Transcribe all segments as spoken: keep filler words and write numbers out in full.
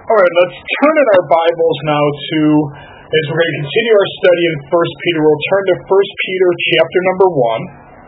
All right, let's turn in our Bibles now to, as we're going to continue our study in First Peter, we'll turn to First Peter chapter number one.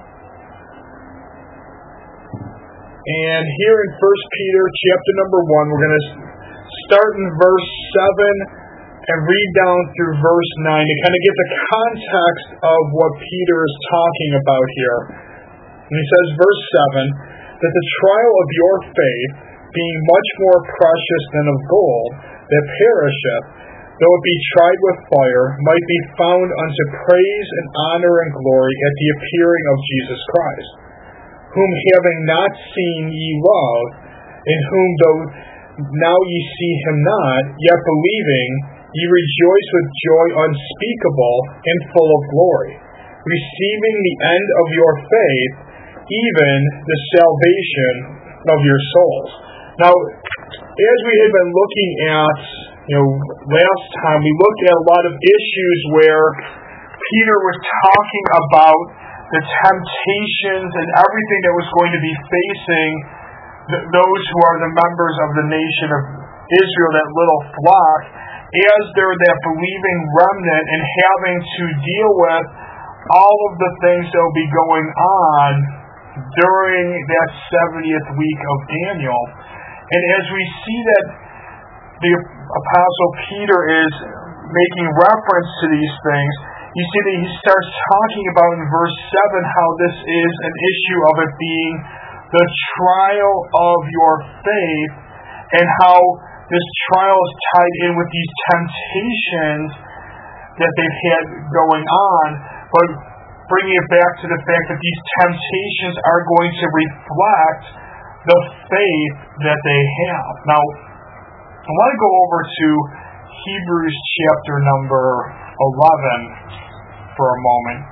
And here in First Peter chapter number one, we're going to start in verse seven and read down through verse nine to kind of get the context of what Peter is talking about here. And he says, verse seven, that the trial of your faith, being much more precious than of gold, that perisheth, though it be tried with fire, might be found unto praise and honor and glory at the appearing of Jesus Christ, whom having not seen ye love, in whom though now ye see him not, yet believing, ye rejoice with joy unspeakable and full of glory, receiving the end of your faith, even the salvation of your souls. Now, as we had been looking at, you know, last time, we looked at a lot of issues where Peter was talking about the temptations and everything that was going to be facing th- those who are the members of the nation of Israel, that little flock, as they're that believing remnant and having to deal with all of the things that will be going on during that seventieth week of Daniel. And as we see that the Apostle Peter is making reference to these things, you see that he starts talking about in verse seven how this is an issue of it being the trial of your faith, and how this trial is tied in with these temptations that they've had going on, but bringing it back to the fact that these temptations are going to reflect the faith that they have. Now, I want to go over to Hebrews chapter number eleven for a moment.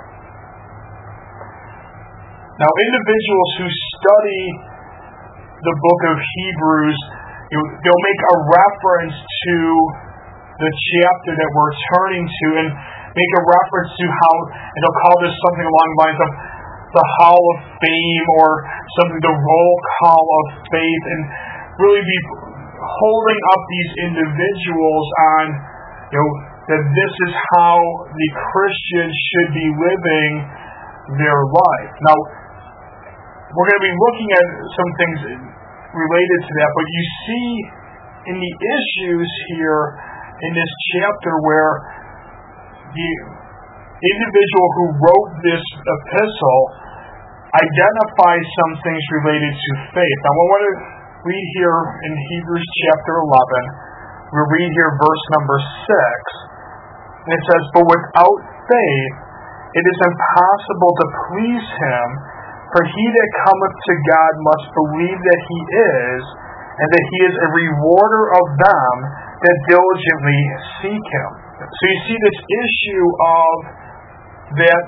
Now, individuals who study the book of Hebrews, you know, they'll make a reference to the chapter that we're turning to, and make a reference to how, and they'll call this something along the lines of the Hall of Fame, or something, the roll call of faith, and really be holding up these individuals on, you know, that this is how the Christians should be living their life. Now, we're going to be looking at some things related to that, but you see in the issues here in this chapter where the individual who wrote this epistle identifies some things related to faith. Now, I want to read here in Hebrews chapter eleven. We'll read here verse number six. And it says, "But without faith it is impossible to please him, for he that cometh to God must believe that he is, and that he is a rewarder of them that diligently seek him." So you see this issue of that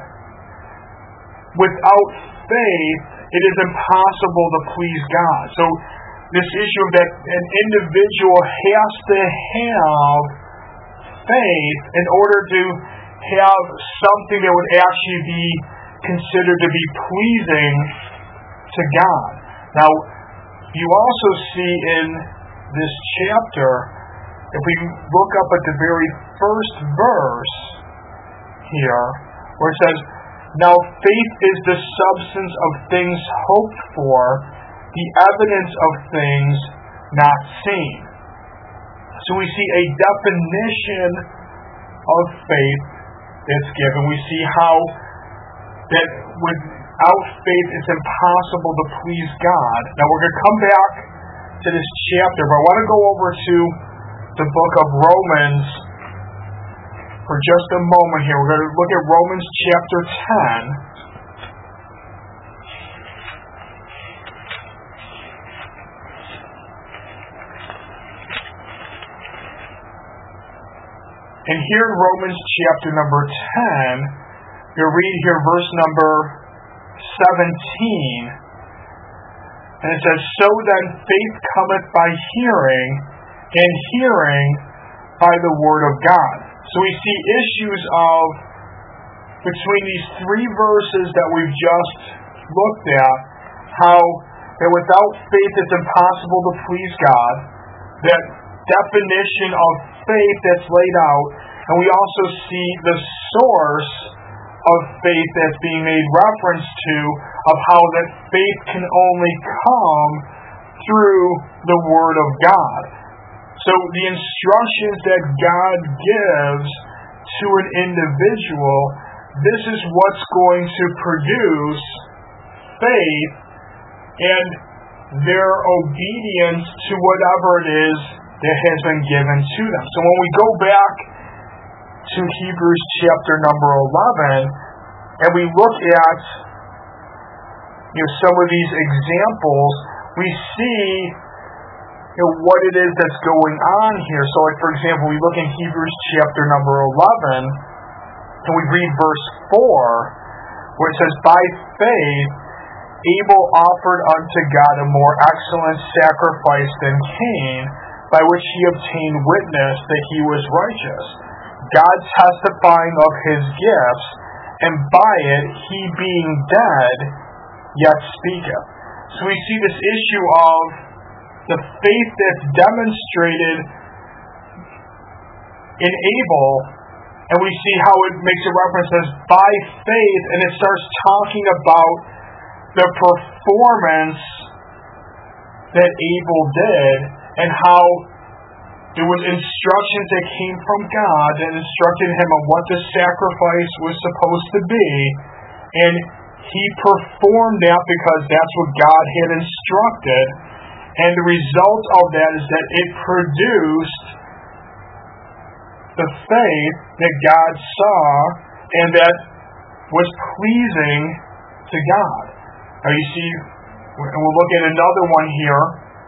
without faith it is impossible to please God. So this issue of that an individual has to have faith in order to have something that would actually be considered to be pleasing to God. Now, you also see in this chapter, if we look up at the very first verse here, where it says, "Now faith is the substance of things hoped for, the evidence of things not seen." So we see a definition of faith that's given. We see how that without faith it's impossible to please God. Now we're going to come back to this chapter, but I want to go over to the book of Romans for just a moment here. We're going to look at Romans chapter ten. And here in Romans chapter number ten, you'll read here verse number seventeen. And it says, "So then faith cometh by hearing, and hearing by the word of God." So we see issues of, between these three verses that we've just looked at, how that without faith it's impossible to please God, that definition of faith that's laid out, and we also see the source of faith that's being made reference to, of how that faith can only come through the Word of God. So the instructions that God gives to an individual, this is what's going to produce faith and their obedience to whatever it is that has been given to them. So when we go back to Hebrews chapter number eleven, and we look at you know, some of these examples, we see you know, what it is that's going on here. So like, for example, we look in Hebrews chapter number eleven, and we read verse four, where it says, by faith Abel offered unto God a more excellent sacrifice than Cain, by which he obtained witness that he was righteous, God testifying of his gifts, and by it he being dead yet speaketh. So we see this issue of the faith that's demonstrated in Abel, and we see how it makes a reference as by faith, and it starts talking about the performance that Abel did, and how there was instructions that came from God that instructed him on what the sacrifice was supposed to be, and he performed that because that's what God had instructed, and the result of that is that it produced the faith that God saw and that was pleasing to God. Now you see, and we'll look at another one here,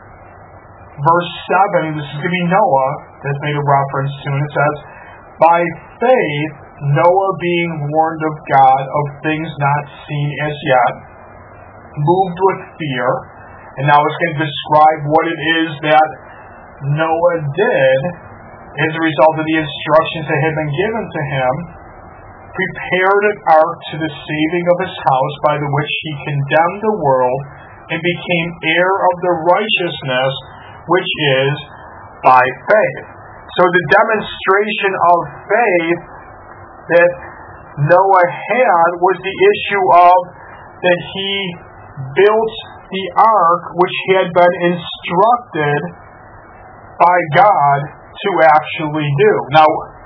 verse seven, this is going to be Noah that's made a reference to, and it says, by faith Noah being warned of God of things not seen as yet, moved with fear, and now it's going to describe what it is that Noah did as a result of the instructions that had been given to him, prepared an ark to the saving of his house, by the which he condemned the world, and became heir of the righteousness which is by faith. So the demonstration of faith that Noah had was the issue of that he built the ark which had been instructed by God to actually do. Now,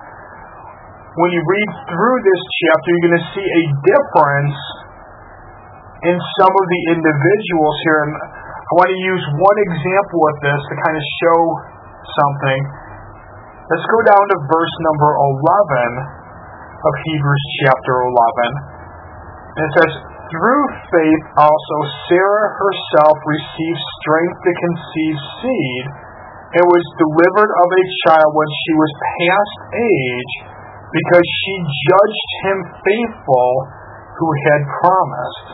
when you read through this chapter, you're going to see a difference in some of the individuals here. And I want to use one example of this to kind of show something. Let's go down to verse number eleven of Hebrews chapter eleven. And it says, through faith also Sarah herself received strength to conceive seed, and was delivered of a child when she was past age, because she judged him faithful who had promised.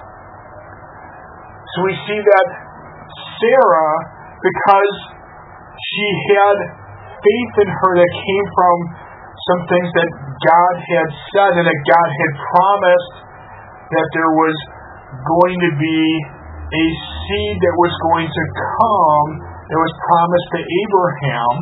So we see that Sarah, because she had faith in her that came from some things that God had said, and that God had promised that there was going to be a seed that was going to come that was promised to Abraham.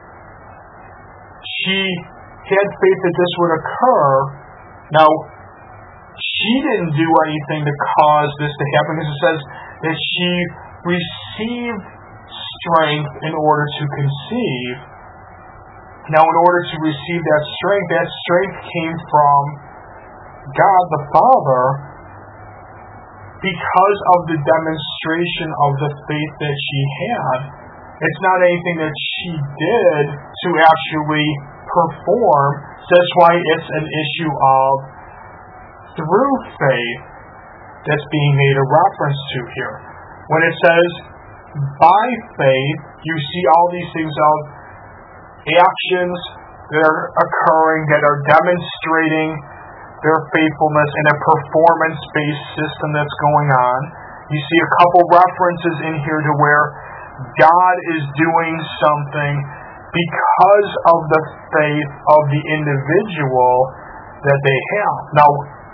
She had faith that this would occur. Now, she didn't do anything to cause this to happen, because it says that she received strength in order to conceive. Now, in order to receive that strength, that strength came from God the Father, because of the demonstration of the faith that she had. It's not anything that she did to actually perform. So that's why it's an issue of through faith that's being made a reference to here. When it says by faith, you see all these things of actions that are occurring, that are demonstrating their faithfulness in a performance-based system that's going on. You see a couple references in here to where God is doing something because of the faith of the individual that they have. Now,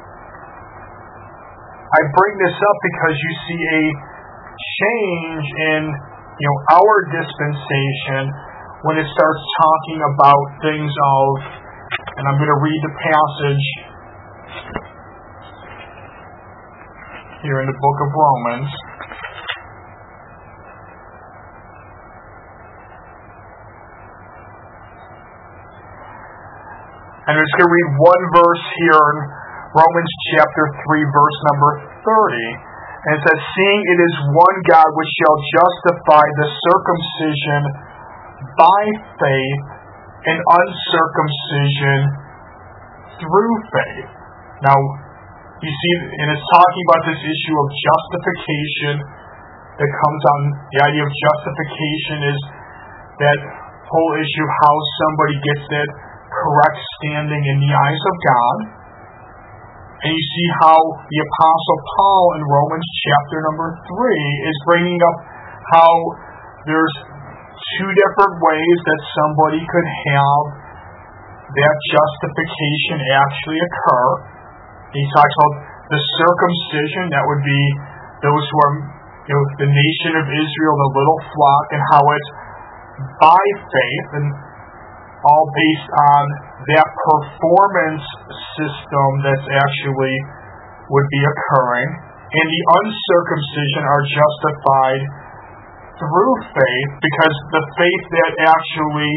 I bring this up because you see a change in, you know, our dispensation, when it starts talking about things of, and I'm going to read the passage here in the book of Romans. And I'm just going to read one verse here in Romans chapter three, verse number thirty. And it says, seeing it is one God which shall justify the circumcision by faith and uncircumcision through faith. Now, you see, and it's talking about this issue of justification that comes on. The idea of justification is that whole issue of how somebody gets that correct standing in the eyes of God. And you see how the Apostle Paul in Romans chapter number three is bringing up how there's two different ways that somebody could have that justification actually occur. He talks about the circumcision, that would be those who are, you know, the nation of Israel, the little flock, and how it's by faith, and all based on that performance system that's actually would be occurring. And the uncircumcision are justified through faith, because the faith that actually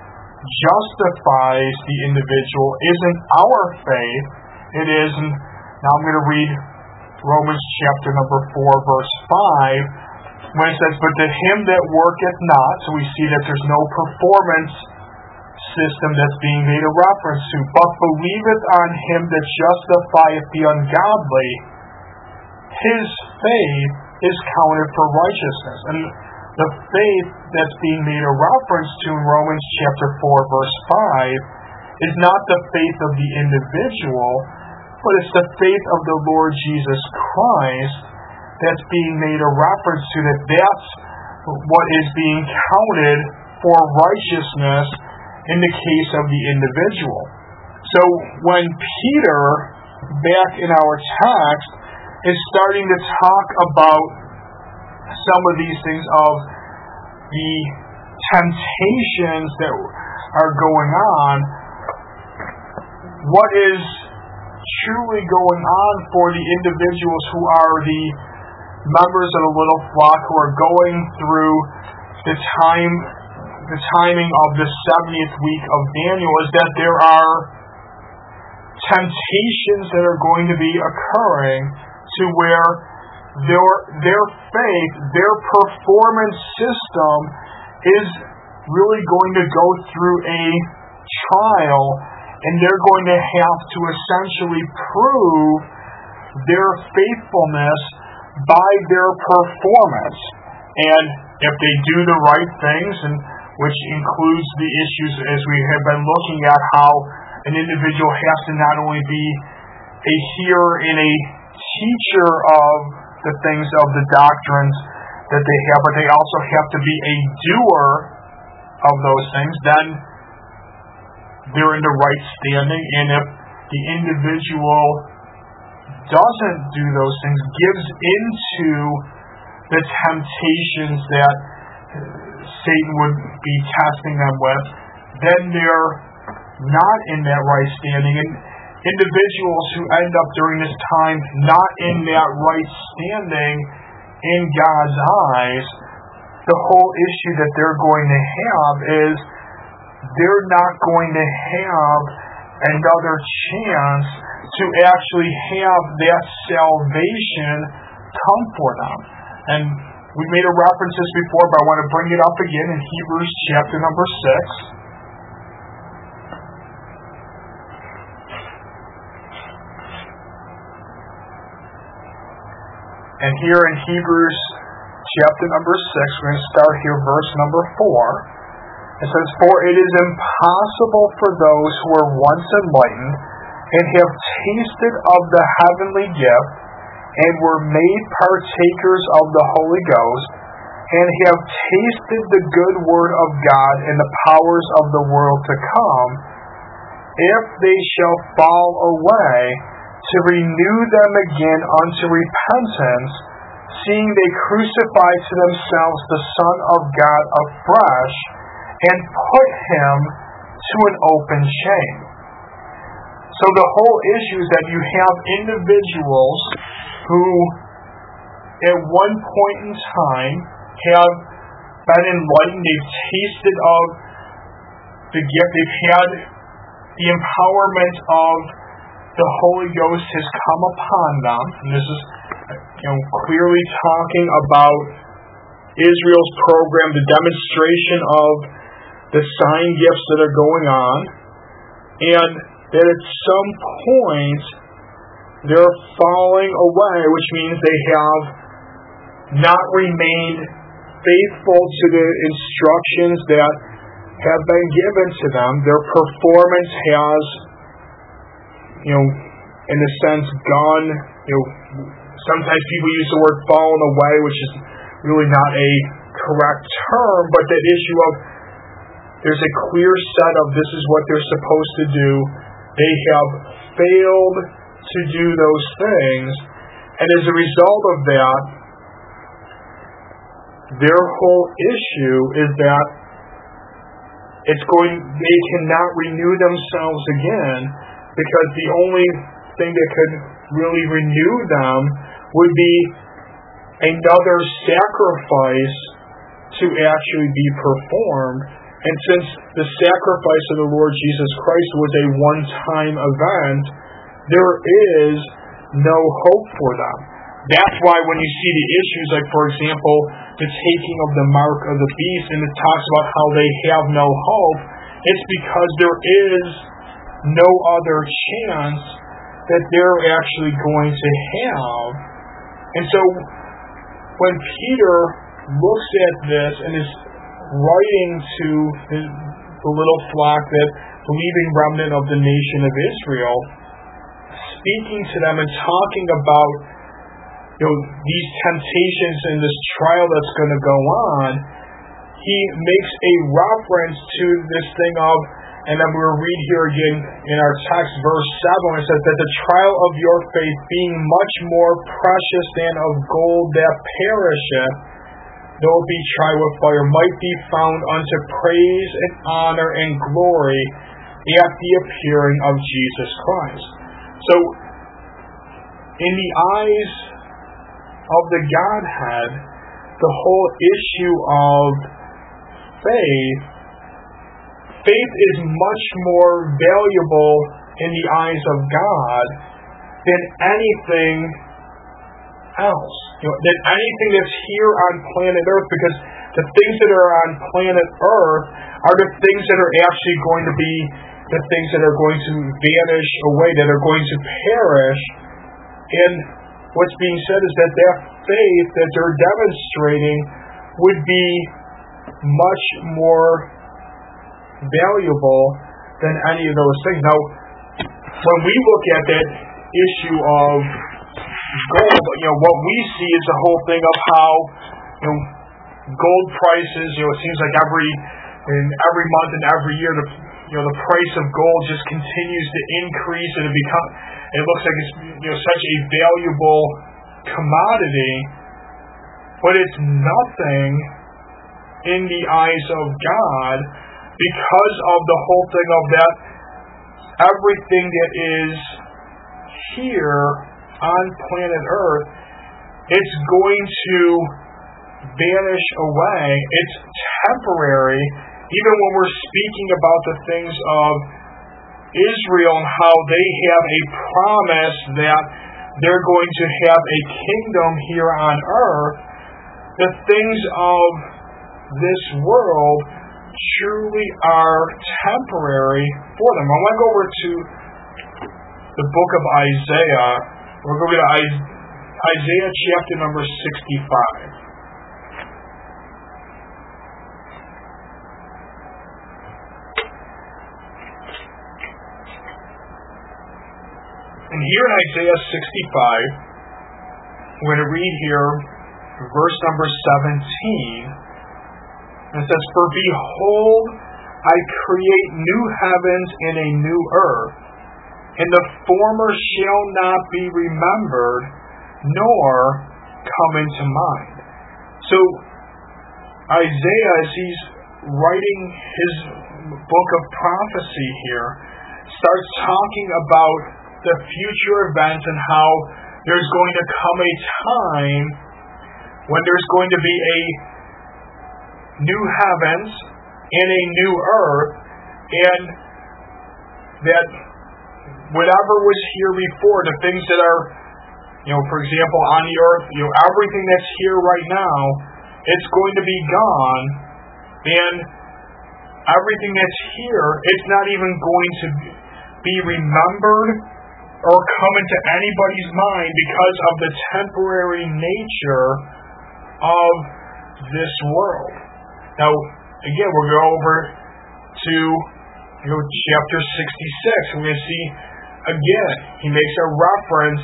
justifies the individual isn't our faith. It is, now I'm going to read Romans chapter number four, verse five, when it says, but to him that worketh not, so we see that there's no performance system that's being made a reference to, but believeth on him that justifieth the ungodly, his faith is counted for righteousness. And the faith that's being made a reference to in Romans chapter four, verse five, is not the faith of the individual, but it's the faith of the Lord Jesus Christ that's being made a reference to, that that's what is being counted for righteousness in the case of the individual. So when Peter, back in our text, is starting to talk about some of these things of the temptations that are going on, what is truly going on for the individuals who are the members of the little flock, who are going through the time the timing of the seventieth week of Daniel, is that there are temptations that are going to be occurring to where their, their faith, their performance system is really going to go through a trial, and they're going to have to essentially prove their faithfulness by their performance. And if they do the right things, and which includes the issues as we have been looking at, how an individual has to not only be a hearer and a teacher of the things of the doctrines that they have, but they also have to be a doer of those things, then they're in the right standing. And if the individual doesn't do those things, gives into the temptations that Satan would be testing them with, then they're not in that right standing. And individuals who end up during this time not in that right standing in God's eyes, the whole issue that they're going to have is they're not going to have another chance to actually have that salvation come for them. And we made a reference to this before, but I want to bring it up again in Hebrews chapter number six. And here in Hebrews chapter number six, we're going to start here, verse number four. It says, for it is impossible for those who were once enlightened and have tasted of the heavenly gift and were made partakers of the Holy Ghost and have tasted the good word of God and the powers of the world to come, if they shall fall away, to renew them again unto repentance, seeing they crucify to themselves the Son of God afresh, and put him to an open shame. So the whole issue is that you have individuals who at one point in time have been enlightened, they've tasted of the gift, they've had the empowerment of the Holy Ghost has come upon them. And this is, you know, clearly talking about Israel's program, the demonstration of the sign gifts that are going on, and that at some point they're falling away, which means they have not remained faithful to the instructions that have been given to them. Their performance has, you know, in a sense gone, you know, sometimes people use the word fallen away, which is really not a correct term, but that issue of there's a clear set of this is what they're supposed to do. They have failed to do those things, and as a result of that, their whole issue is that it's going, they cannot renew themselves again, because the only thing that could really renew them would be another sacrifice to actually be performed. And since the sacrifice of the Lord Jesus Christ was a one-time event, there is no hope for them. That's why when you see the issues, like for example, the taking of the mark of the beast, and it talks about how they have no hope, it's because there is no other chance that they're actually going to have. And so when Peter looks at this and is writing to the, the little flock, that believing remnant of the nation of Israel, speaking to them and talking about, you know, these temptations and this trial that's going to go on, he makes a reference to this thing of, and then we'll read here again in our text, verse seven, it says that the trial of your faith, being much more precious than of gold that perisheth, though it be tried with fire, might be found unto praise and honor and glory at the appearing of Jesus Christ. So, in the eyes of the Godhead, the whole issue of faith, faith is much more valuable in the eyes of God than anything else. You know, than anything that's here on planet Earth, because the things that are on planet Earth are the things that are actually going to be the things that are going to vanish away, that are going to perish. And what's being said is that that faith that they're demonstrating would be much more valuable than any of those things. Now, when we look at that issue of gold, you know, what we see is the whole thing of how, you know, gold prices, you know, it seems like every in every month and every year, the you know the price of gold just continues to increase, and it become it looks like it's, you know, such a valuable commodity, but it's nothing in the eyes of God, because of the whole thing of that everything that is here on planet Earth, it's going to vanish away. It's temporary. Even when we're speaking about the things of Israel and how they have a promise that they're going to have a kingdom here on earth, the things of this world truly are temporary for them. I want to go over to the book of Isaiah. We're going to go to Isaiah chapter number sixty-five. And here in Isaiah sixty-five, we're going to read here verse number seventeen. And it says, "For behold, I create new heavens and a new earth, and the former shall not be remembered, nor come into mind." So Isaiah, as he's writing his book of prophecy here, starts talking about the future events and how there's going to come a time when there's going to be a new heavens and a new earth, and that whatever was here before, the things that are, you know, for example, on the earth, you know, everything that's here right now, it's going to be gone, and everything that's here, it's not even going to be remembered or come into anybody's mind because of the temporary nature of this world. Now, again, we'll go over to, you know, chapter sixty-six. We're going to see, again, he makes a reference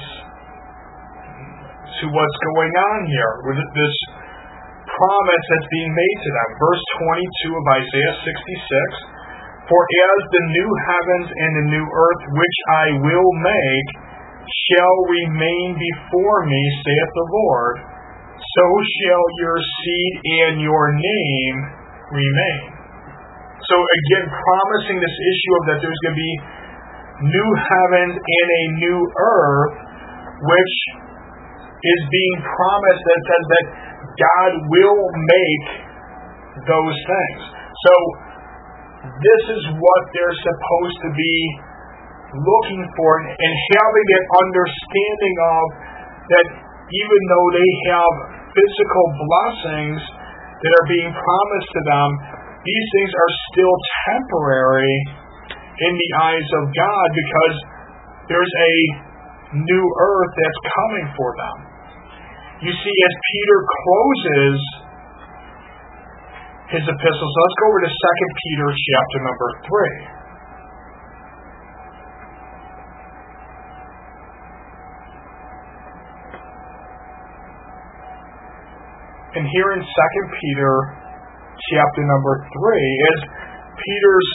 to what's going on here with this promise that's being made to them. Verse twenty-two of Isaiah sixty-six, "For as the new heavens and the new earth which I will make shall remain before me, saith the Lord, so shall your seed and your name remain." So again, promising this issue of that there's going to be new heavens and a new earth, which is being promised, that says that God will make those things. So this is what they're supposed to be looking for, and having an understanding of that even though they have physical blessings that are being promised to them, these things are still temporary in the eyes of God, because there's a new earth that's coming for them. You see, as Peter closes his epistles, let's go over to Second Peter chapter number three. And here in Second Peter chapter number three, as Peter's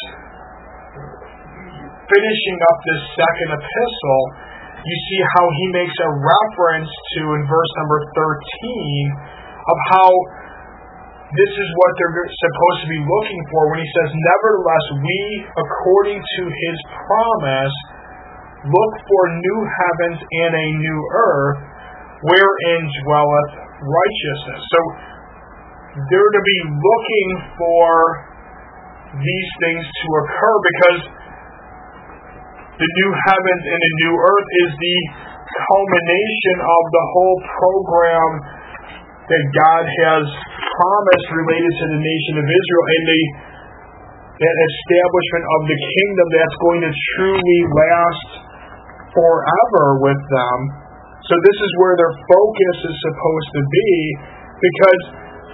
finishing up this second epistle, you see how he makes a reference to, in verse number thirteen, of how this is what they're supposed to be looking for when he says, "Nevertheless, we, according to his promise, look for new heavens and a new earth, wherein dwelleth righteousness." So they're to be looking for these things to occur, because the new heavens and the new earth is the culmination of the whole program that God has promised related to the nation of Israel, and the that establishment of the kingdom that's going to truly last forever with them. So this is where their focus is supposed to be, because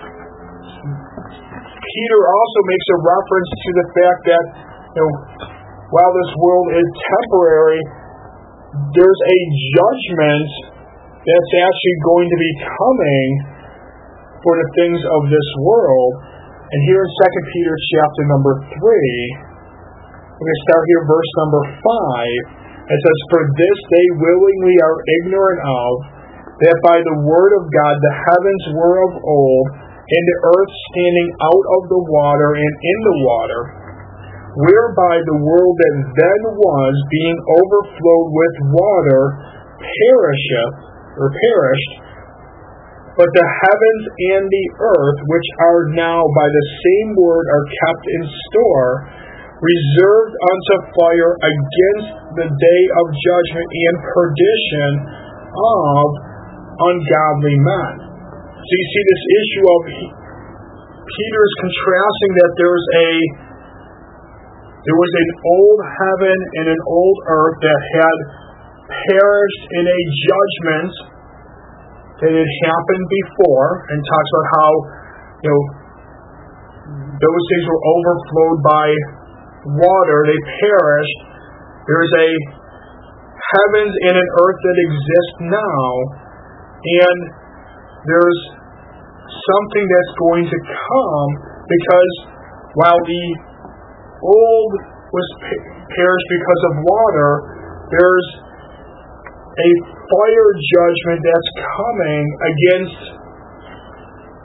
Peter also makes a reference to the fact that, you know, while this world is temporary, there's a judgment that's actually going to be coming for the things of this world. And here in Second Peter chapter number three, we're going to start here verse number five. It says, "For this they willingly are ignorant of, that by the word of God the heavens were of old, and the earth standing out of the water and in the water, whereby the world that then was, being overflowed with water, perisheth," or perished, "but the heavens and the earth, which are now by the same word are kept in store, reserved unto fire against the day of judgment and perdition of ungodly men." So you see this issue of Peter is contrasting that there's a there was an old heaven and an old earth that had perished in a judgment that had happened before, and talks about how, you know, those things were overflowed by water, they perished. There's a heavens and an earth that exist now, and there's something that's going to come, because while the old was perished because of water, there's a fire judgment that's coming against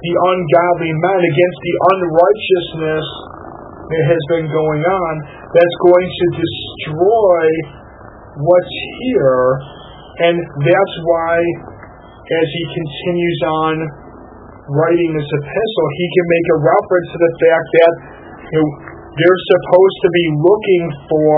the ungodly men, against the unrighteousness that has been going on, that's going to destroy what's here. And that's why, as he continues on writing this epistle, he can make a reference to the fact that, you know, they're supposed to be looking for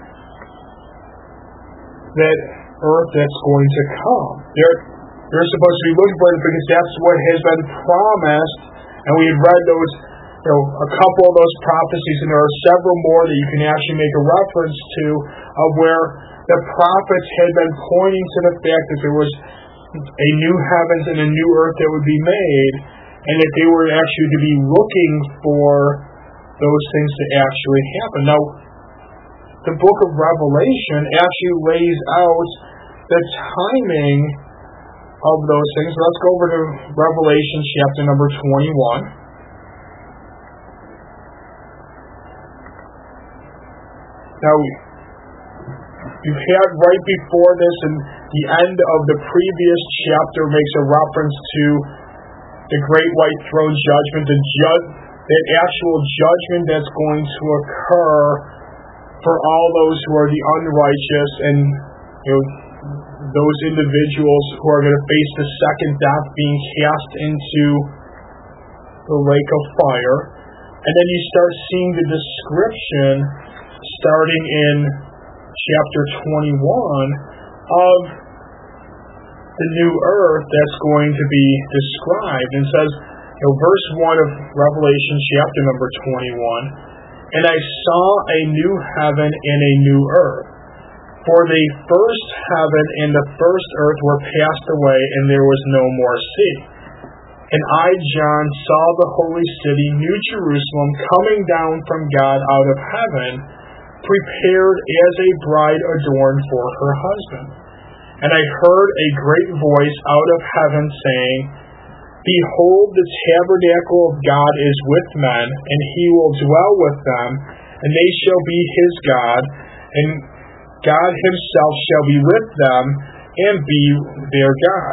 that earth that's going to come. They're, they're supposed to be looking for it because that's what has been promised. And we had read those, you know, a couple of those prophecies, and there are several more that you can actually make a reference to, of where the prophets had been pointing to the fact that there was a new heavens and a new earth that would be made, and that they were actually to be looking for those things to actually happen. Now, the book of Revelation actually lays out the timing of those things. Let's go over to Revelation chapter number twenty-one. Now, you've had right before this, and the end of the previous chapter makes a reference to the great white throne judgment, the ju- that actual judgment that's going to occur for all those who are the unrighteous, and, you know, those individuals who are going to face the second death, being cast into the lake of fire. And then you start seeing the description starting in chapter twenty-one of the new earth that's going to be described. And says, you know, verse one of Revelation chapter number twenty-one, "And I saw a new heaven and a new earth. For the first heaven and the first earth were passed away, and there was no more sea. And I, John, saw the holy city, New Jerusalem, coming down from God out of heaven, prepared as a bride adorned for her husband. And I heard a great voice out of heaven saying, Behold, the tabernacle of God is with men, and he will dwell with them, and they shall be his God, and God himself shall be with them, and be their God.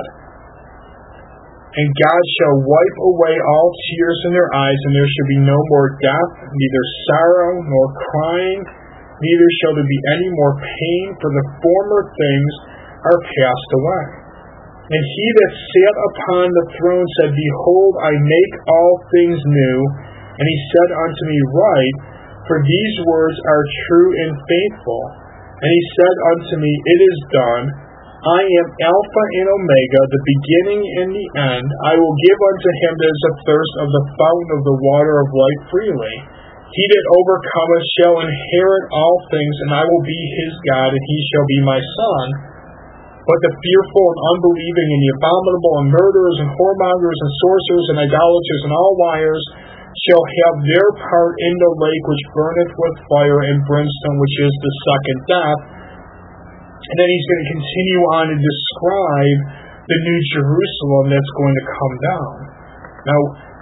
And God shall wipe away all tears from their eyes, and there shall be no more death, neither sorrow nor crying, neither shall there be any more pain, for the former things are passed away. And he that sat upon the throne said, Behold, I make all things new. And he said unto me, Write, for these words are true and faithful. And he said unto me, It is done. I am Alpha and Omega, the beginning and the end. I will give unto him that is athirst of the fountain of the water of life freely. He that overcometh shall inherit all things, and I will be his God, and he shall be my son. But the fearful and unbelieving and the abominable and murderers and whoremongers and sorcerers and idolaters and all liars shall have their part in the lake which burneth with fire and brimstone, which is the second death. And then he's going to continue on to describe the new Jerusalem that's going to come down. Now,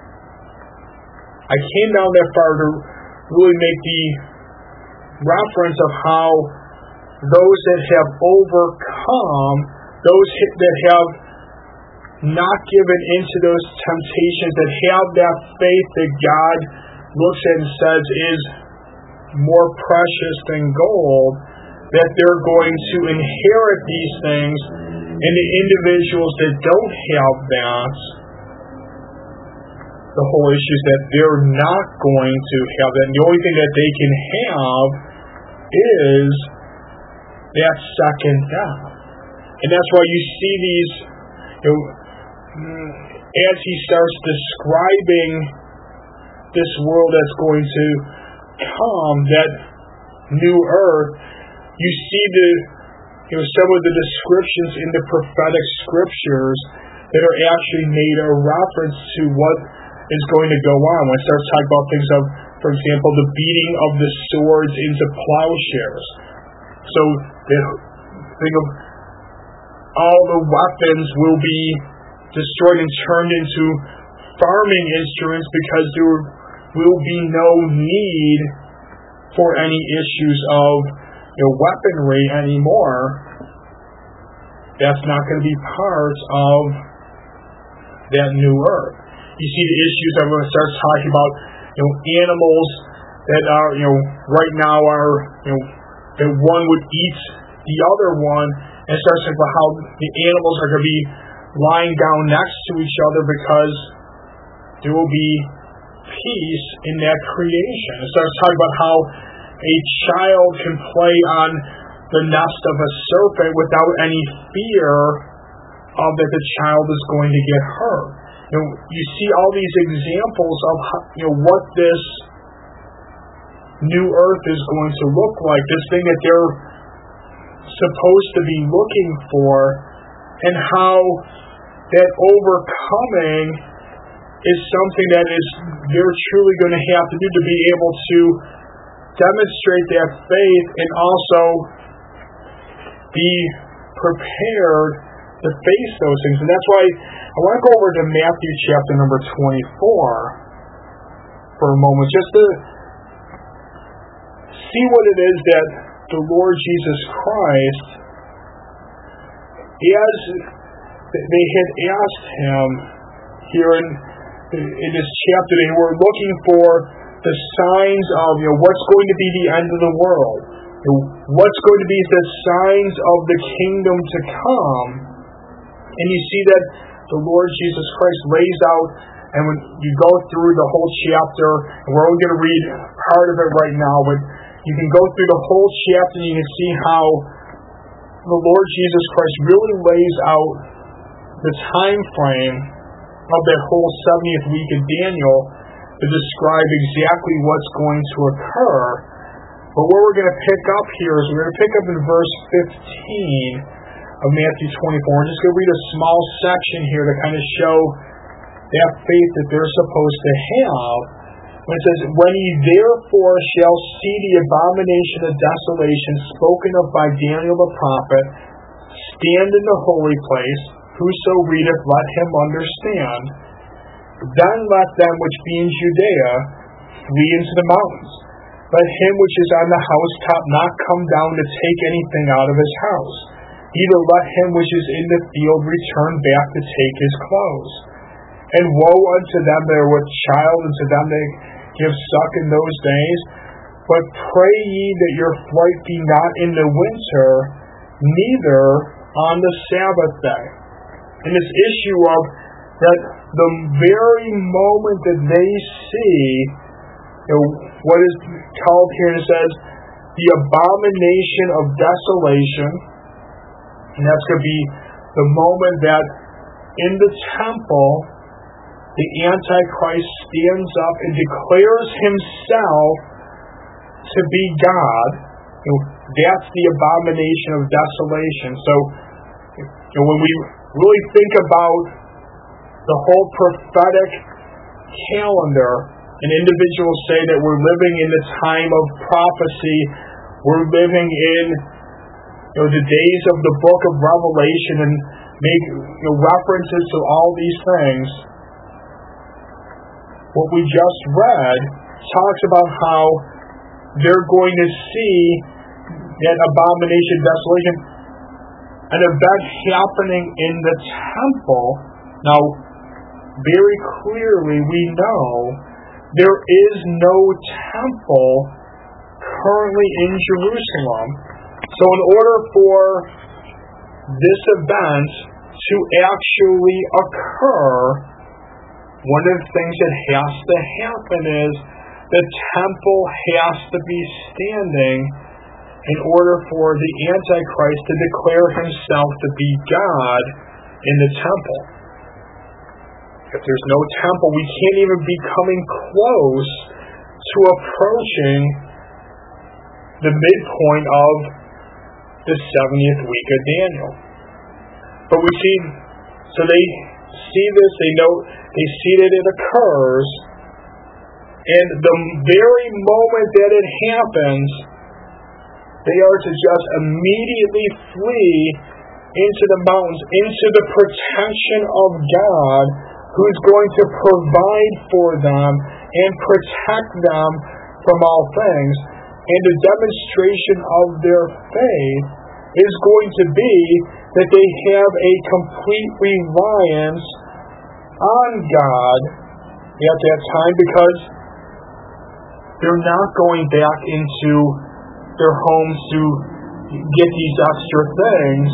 I came down that far to really make the reference of how those that have overcome, those that have not given into those temptations, that have that faith that God looks at and says is more precious than gold, that they're going to inherit these things, and the individuals that don't have that, the whole issue is that they're not going to have that. And the only thing that they can have is that second death. And that's why you see these, you know, as he starts describing this world that's going to come, that new earth, you see the, you know, some of the descriptions in the prophetic scriptures that are actually made a reference to what is going to go on. When it starts talking about things of, for example, the beating of the swords into plowshares. So the think of all the weapons will be destroyed and turned into farming instruments, because there will be no need for any issues of, you know, weaponry anymore. That's not going to be part of that new earth. you see the issues that when it starts talking about, you know, animals that are, you know, right now are, you know, that one would eat the other one, and it starts talking about how the animals are going to be lying down next to each other because there will be peace in that creation. It starts talking about how a child can play on the nest of a serpent without any fear of that the child is going to get hurt. You know, you see all these examples of how, you know, what this new earth is going to look like, this thing that they're supposed to be looking for, and how that overcoming is something that is they're truly going to have to do to be able to demonstrate that faith and also be prepared to face those things. And that's why I want to go over to Matthew chapter number twenty-four for a moment, just to see what it is that the Lord Jesus Christ, as they had asked him here in, in this chapter, they were looking for the signs of, you know, what's going to be the end of the world, you know, what's going to be the signs of the kingdom to come. And you see that the Lord Jesus Christ lays out, and when you go through the whole chapter, and we're only going to read part of it right now, but you can go through the whole chapter and you can see how the Lord Jesus Christ really lays out the time frame of that whole seventieth week of Daniel to describe exactly what's going to occur. But what we're going to pick up here is we're going to pick up in verse fifteen of Matthew twenty-four. We're just going to read a small section here to kind of show that faith that they're supposed to have. When it says, "When ye therefore shall see the abomination of desolation spoken of by Daniel the prophet stand in the holy place, whoso readeth, let him understand. Then let them which be in Judea flee into the mountains. Let him which is on the housetop not come down to take anything out of his house. Neither let him which is in the field return back to take his clothes. And woe unto them that are with child, and to them that give suck in those days. But pray ye that your flight be not in the winter, neither on the Sabbath day." And this issue of that the very moment that they see, you know, what is called here, it says, the abomination of desolation, and that's going to be the moment that in the temple, the Antichrist stands up and declares himself to be God. You know, that's the abomination of desolation. So, you know, when we really think about the whole prophetic calendar, and individuals say that we're living in the time of prophecy, we're living in, you know, the days of the book of Revelation, and make, you know, references to all these things. What we just read talks about how they're going to see that abomination, desolation, an event happening in the temple. Now, very clearly we know there is no temple currently in Jerusalem. So in order for this event to actually occur, one of the things that has to happen is the temple has to be standing in order for the Antichrist to declare himself to be God in the temple. If there's no temple, we can't even be coming close to approaching the midpoint of the seventieth week of Daniel. But we see, so they see this, they know, they see that it occurs, and the very moment that it happens, they are to just immediately flee into the mountains, into the protection of God, who is going to provide for them and protect them from all things. And the demonstration of their faith is going to be that they have a complete reliance on God at that time because they're not going back into their homes to get these extra things.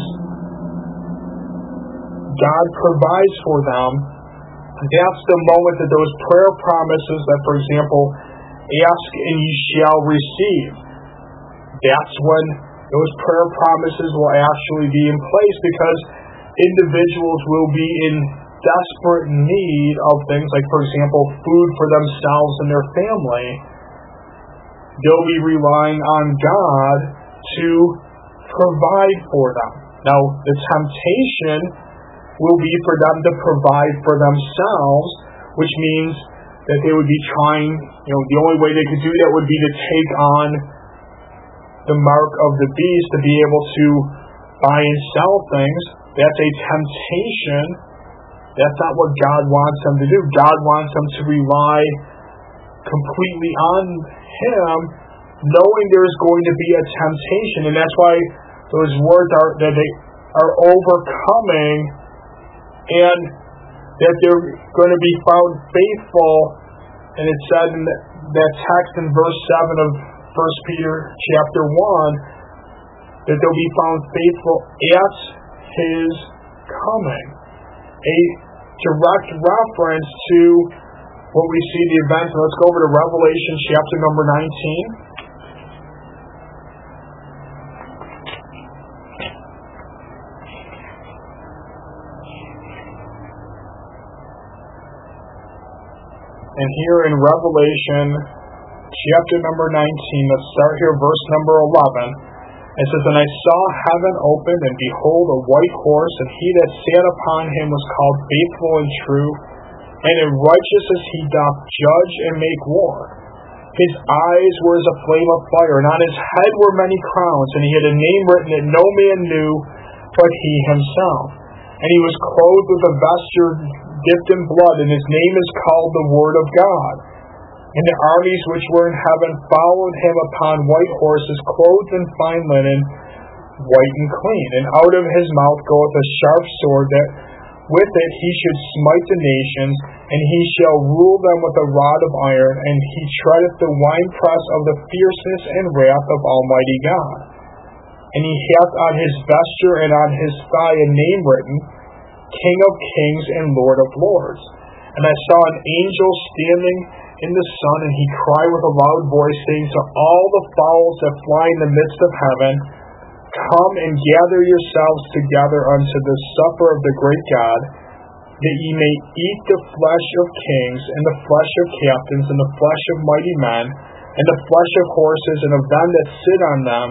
God provides for them. That's the moment that those prayer promises that, for example, ask and you shall receive. That's when those prayer promises will actually be in place because individuals will be in desperate need of things like, for example, food for themselves and their family. They'll be relying on God to provide for them. Now, the temptation will be for them to provide for themselves, which means that they would be trying, you know, the only way they could do that would be to take on the mark of the beast to be able to buy and sell things. That's a temptation. That's not what God wants them to do. God wants them to rely completely on Him, knowing there's going to be a temptation. And that's why those words are that they are overcoming and that they're going to be found faithful. And it said in that text in verse seven of First Peter chapter one that they'll be found faithful at His coming. A direct reference to what we see the events. Let's go over to Revelation chapter number nineteen. And here in Revelation chapter number nineteen, let's start here, verse number eleven. It says, "And I saw heaven opened, and behold, a white horse, and he that sat upon him was called Faithful and True, and in righteousness he doth judge and make war. His eyes were as a flame of fire, and on his head were many crowns, and he had a name written that no man knew but he himself. And he was clothed with a vesture dipped in blood, and his name is called the Word of God. And the armies which were in heaven followed him upon white horses, clothed in fine linen, white and clean. And out of his mouth goeth a sharp sword, that with it he should smite the nations, and he shall rule them with a rod of iron, and he treadeth the winepress of the fierceness and wrath of Almighty God. And he hath on his vesture and on his thigh a name written, King of Kings and Lord of Lords. And I saw an angel standing in the sun, and he cried with a loud voice, saying to all the fowls that fly in the midst of heaven, Come and gather yourselves together unto the supper of the great God, that ye may eat the flesh of kings, and the flesh of captains, and the flesh of mighty men, and the flesh of horses, and of them that sit on them,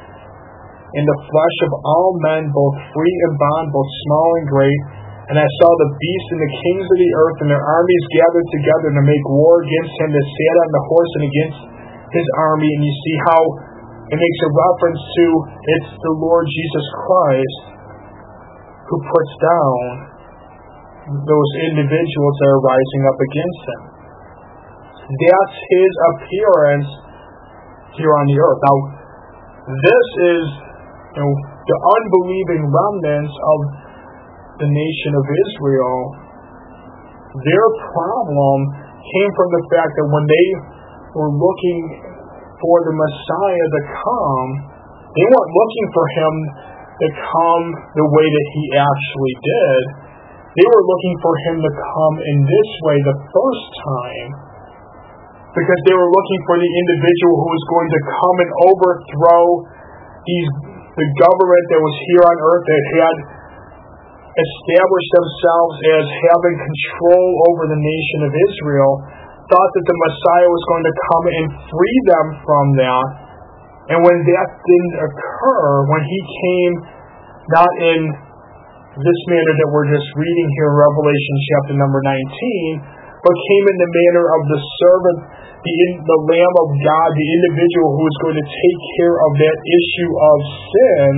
and the flesh of all men, both free and bond, both small and great. And I saw the beast and the kings of the earth and their armies gathered together to make war against him that sat on the horse and against his army." And you see how it makes a reference to it's the Lord Jesus Christ who puts down those individuals that are rising up against him. That's his appearance here on the earth. Now, this is, you know, the unbelieving remnants of the nation of Israel. Their problem came from the fact that when they were looking for the Messiah to come, they weren't looking for him to come the way that he actually did. They were looking for him to come in this way the first time, because they were looking for the individual who was going to come and overthrow these, the government that was here on earth that had established themselves as having control over the nation of Israel, thought that the Messiah was going to come and free them from that. And when that didn't occur, when he came not in this manner that we're just reading here in Revelation chapter number nineteen, but came in the manner of the servant, the, the Lamb of God, the individual who was going to take care of that issue of sin,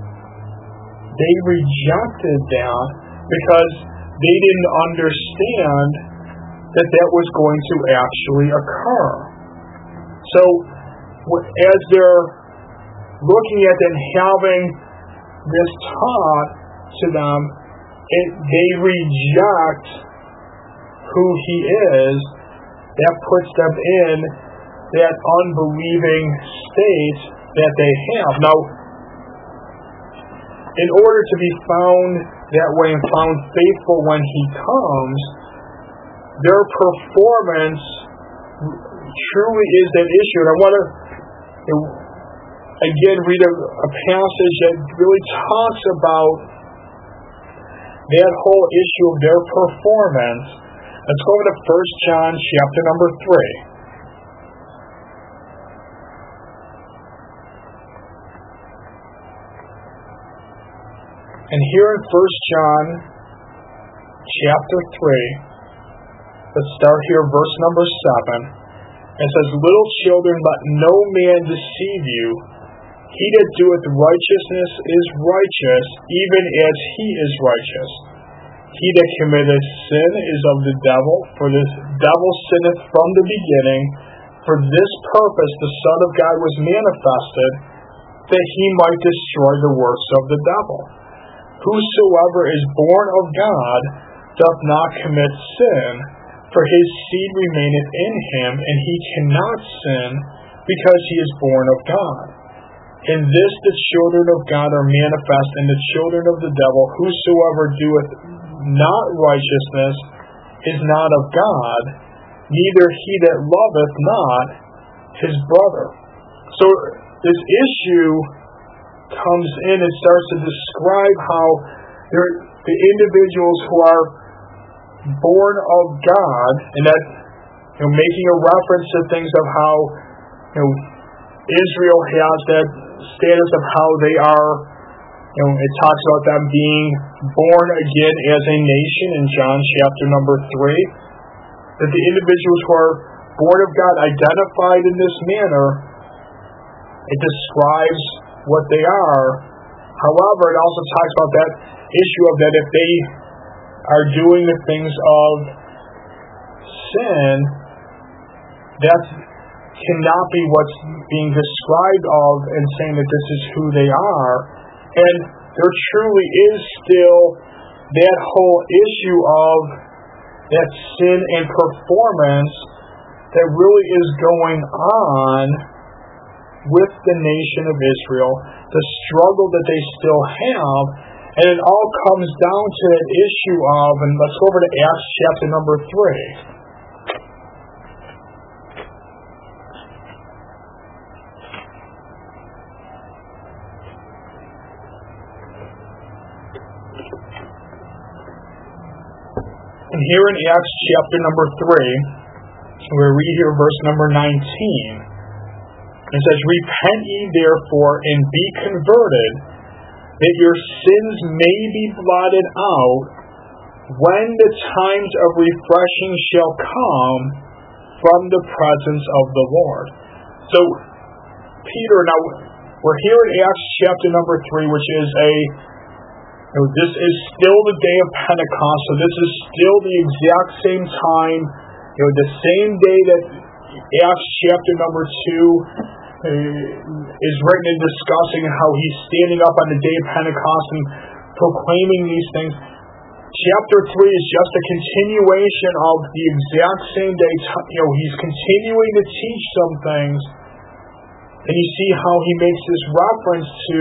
they rejected that because they didn't understand that that was going to actually occur. So, as they're looking at and having this taught to them, it, they reject who he is, that puts them in that unbelieving state that they have. Now, in order to be found that way and found faithful when he comes, their performance truly is that issue. And I want to, you know, again, read a, a passage that really talks about that whole issue of their performance. Let's go over to First John chapter number three. And here in First John chapter three, let's start here, verse number seven. It says, "Little children, let no man deceive you. He that doeth righteousness is righteous, even as he is righteous. He that committeth sin is of the devil, for the devil sinneth from the beginning. For this purpose the Son of God was manifested, that he might destroy the works of the devil. Whosoever is born of God doth not commit sin, for his seed remaineth in him, and he cannot sin, because he is born of God. In this the children of God are manifest, and the children of the devil. Whosoever doeth not righteousness is not of God, neither he that loveth not his brother." So this issue comes in and starts to describe how there, the individuals who are born of God, and that, you know, making a reference to things of how, you know, Israel has that status of how they are, you know, it talks about them being born again as a nation in John chapter number three, that the individuals who are born of God, identified in this manner, it describes what they are. However, it also talks about that issue of that if they are doing the things of sin, that cannot be what's being described of and saying that this is who they are. And there truly is still that whole issue of that sin and performance that really is going on with the nation of Israel, the struggle that they still have, and it all comes down to that issue of, and let's go over to Acts chapter number three. And here in Acts chapter number three, we read here verse number nineteen. It says, "Repent ye therefore and be converted, that your sins may be blotted out, when the times of refreshing shall come from the presence of the Lord." So, Peter, now we're here in Acts chapter number three, which is a, you know, this is still the day of Pentecost, so this is still the exact same time, you know, the same day that Acts chapter number two uh, is written and discussing how he's standing up on the day of Pentecost and proclaiming these things. Chapter three is just a continuation of the exact same day. You know, he's continuing to teach some things, and you see how he makes this reference to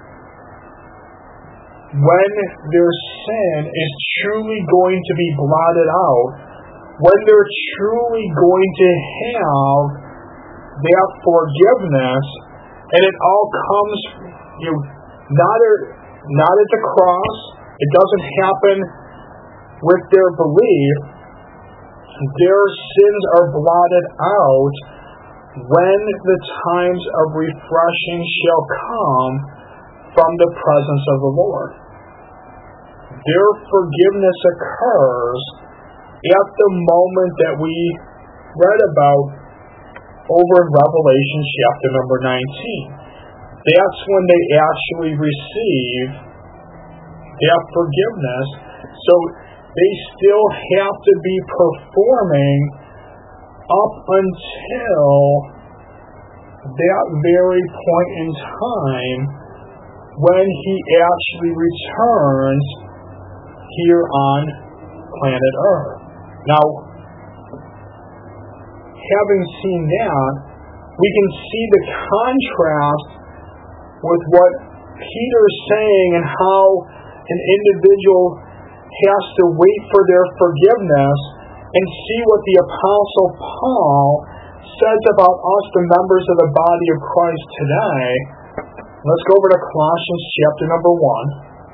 when their sin is truly going to be blotted out, when they're truly going to have that forgiveness, and it all comes, you know, not at, not at the cross. It doesn't happen with their belief. Their sins are blotted out when the times of refreshing shall come from the presence of the Lord. Their forgiveness occurs at the moment that we read about over in Revelation chapter number nineteen. That's when they actually receive that forgiveness. So they still have to be performing up until that very point in time when he actually returns here on planet Earth. Now, having seen that, we can see the contrast with what Peter's saying and how an individual has to wait for their forgiveness, and see what the Apostle Paul says about us, the members of the body of Christ today. Let's go over to Colossians chapter number one.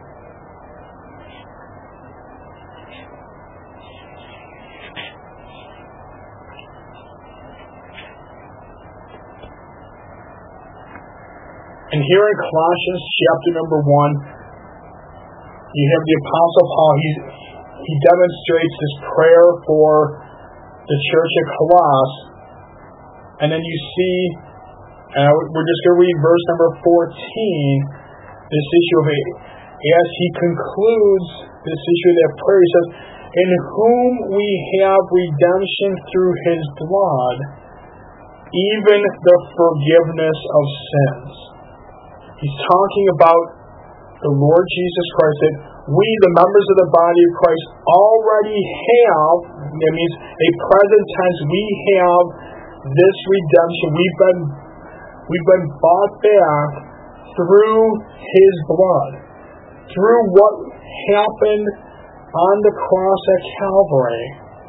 And here in Colossians chapter number one, you have the Apostle Paul. He's, he demonstrates this prayer for the church at Colossus. And then you see, and we're just going to read verse number fourteen, this issue of it. As he concludes this issue of that prayer, he says, in whom we have redemption through his blood, even the forgiveness of sins. He's talking about the Lord Jesus Christ, that we, the members of the body of Christ, already have, that means a present tense, we have this redemption. We've been, we've been bought back through his blood, through what happened on the cross at Calvary.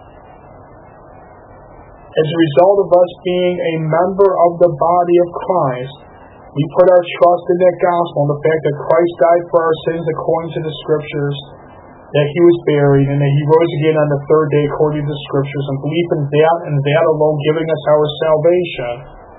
As a result of us being a member of the body of Christ, we put our trust in that gospel, and the fact that Christ died for our sins according to the Scriptures, that he was buried, and that he rose again on the third day according to the Scriptures, and belief in that and that alone giving us our salvation.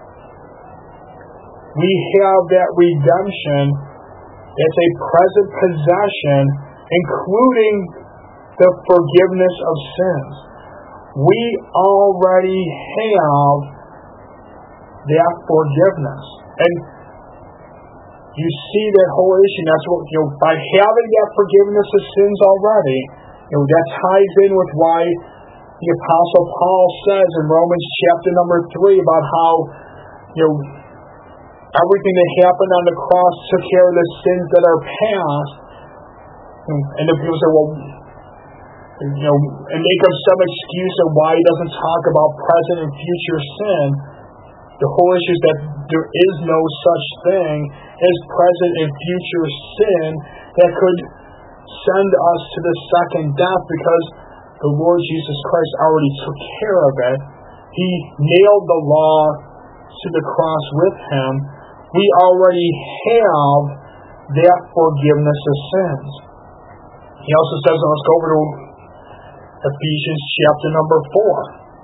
We have that redemption. It's a present possession, including the forgiveness of sins. We already have that forgiveness. And you see that whole issue. That's what, you know, by having that forgiveness of sins already, you know, that ties in with why the Apostle Paul says in Romans chapter number three about how, you know, everything that happened on the cross took care of the sins that are past. And the people say, well, you know, and make up some excuse of why he doesn't talk about present and future sin. The whole issue is that there is no such thing as present and future sin that could send us to the second death, because the Lord Jesus Christ already took care of it. He nailed the law to the cross with him. We already have that forgiveness of sins. He also says, let's go over to Ephesians chapter number four.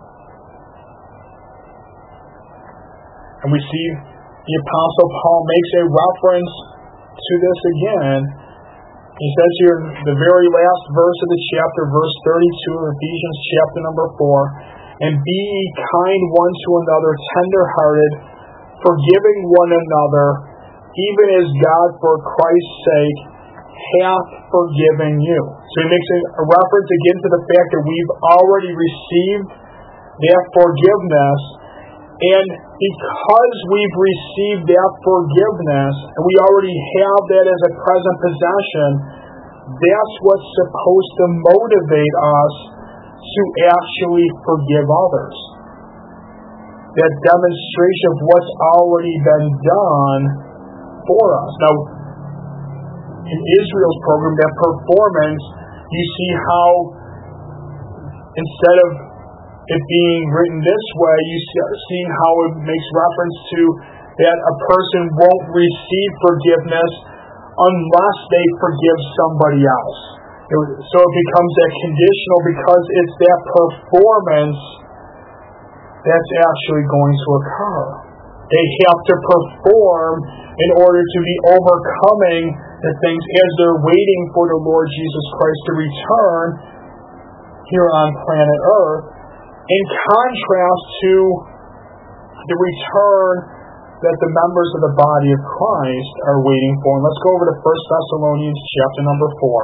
And we see the Apostle Paul makes a reference to this again. He says here in the very last verse of the chapter, verse thirty-two of Ephesians chapter number four, and be ye kind one to another, tender-hearted, forgiving one another, even as God for Christ's sake hath forgiven you. So he makes a reference again to the fact that we've already received that forgiveness. And because we've received that forgiveness, and we already have that as a present possession, that's what's supposed to motivate us to actually forgive others. That demonstration of what's already been done for us. Now, in Israel's program, that performance, you see how instead of it being written this way, you see how it makes reference to that a person won't receive forgiveness unless they forgive somebody else. So it becomes that conditional because it's that performance that's actually going to occur. They have to perform in order to be overcoming the things as they're waiting for the Lord Jesus Christ to return here on planet Earth, in contrast to the return that the members of the body of Christ are waiting for. And let's go over to First Thessalonians chapter number four.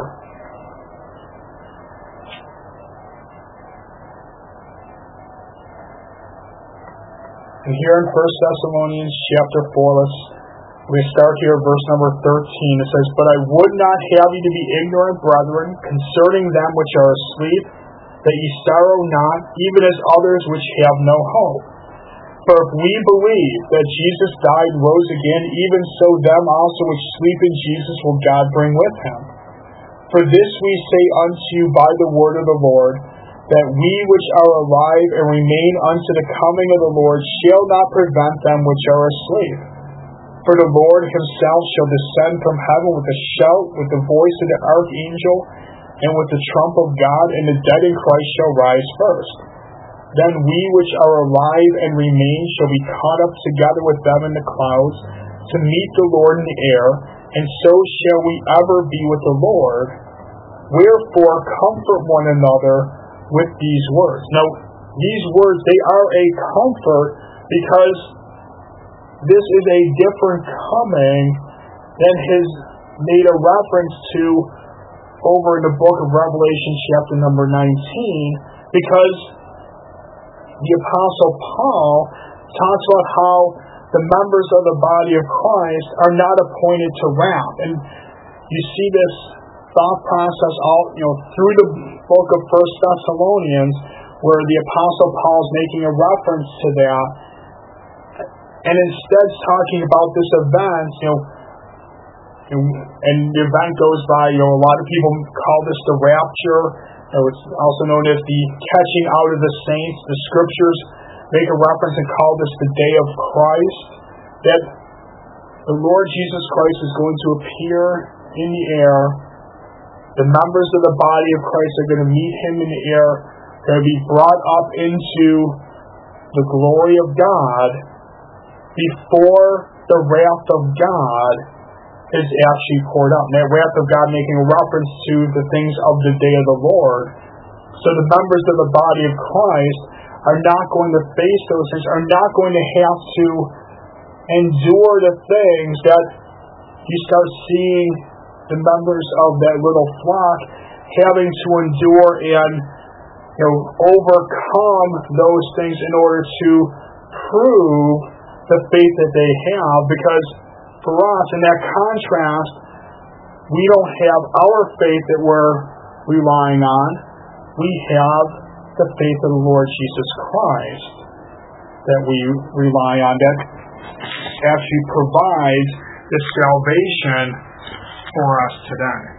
And here in First Thessalonians chapter four, let's we start here at verse number thirteen. It says, but I would not have you to be ignorant, brethren, concerning them which are asleep, that ye sorrow not, even as others which have no hope. For if we believe that Jesus died and rose again, even so them also which sleep in Jesus will God bring with him. For this we say unto you by the word of the Lord, that we which are alive and remain unto the coming of the Lord shall not prevent them which are asleep. For the Lord himself shall descend from heaven with a shout, with the voice of the archangel, and with the trump of God, and the dead in Christ shall rise first. Then we which are alive and remain shall be caught up together with them in the clouds, to meet the Lord in the air, and so shall we ever be with the Lord. Wherefore comfort one another with these words. Now, these words, they are a comfort because this is a different coming than his made a reference to over in the book of Revelation chapter number nineteen, because the Apostle Paul talks about how the members of the body of Christ are not appointed to wrath. And you see this thought process all, you know, through the book of First Thessalonians, where the Apostle Paul is making a reference to that, and instead talking about this event, you know, and, and the event goes by, you know, a lot of people call this the rapture. You know, it's also known as the catching out of the saints. The scriptures make a reference and call this the day of Christ, that the Lord Jesus Christ is going to appear in the air. The members of the body of Christ are going to meet him in the air. They're going to be brought up into the glory of God before the wrath of God is actually poured out. And that wrath of God making a reference to the things of the day of the Lord. So the members of the body of Christ are not going to face those things, are not going to have to endure the things that you start seeing the members of that little flock having to endure and, you know, overcome those things in order to prove the faith that they have. Because for us, in that contrast, we don't have our faith that we're relying on. We have the faith of the Lord Jesus Christ that we rely on, that actually provides the salvation for us today.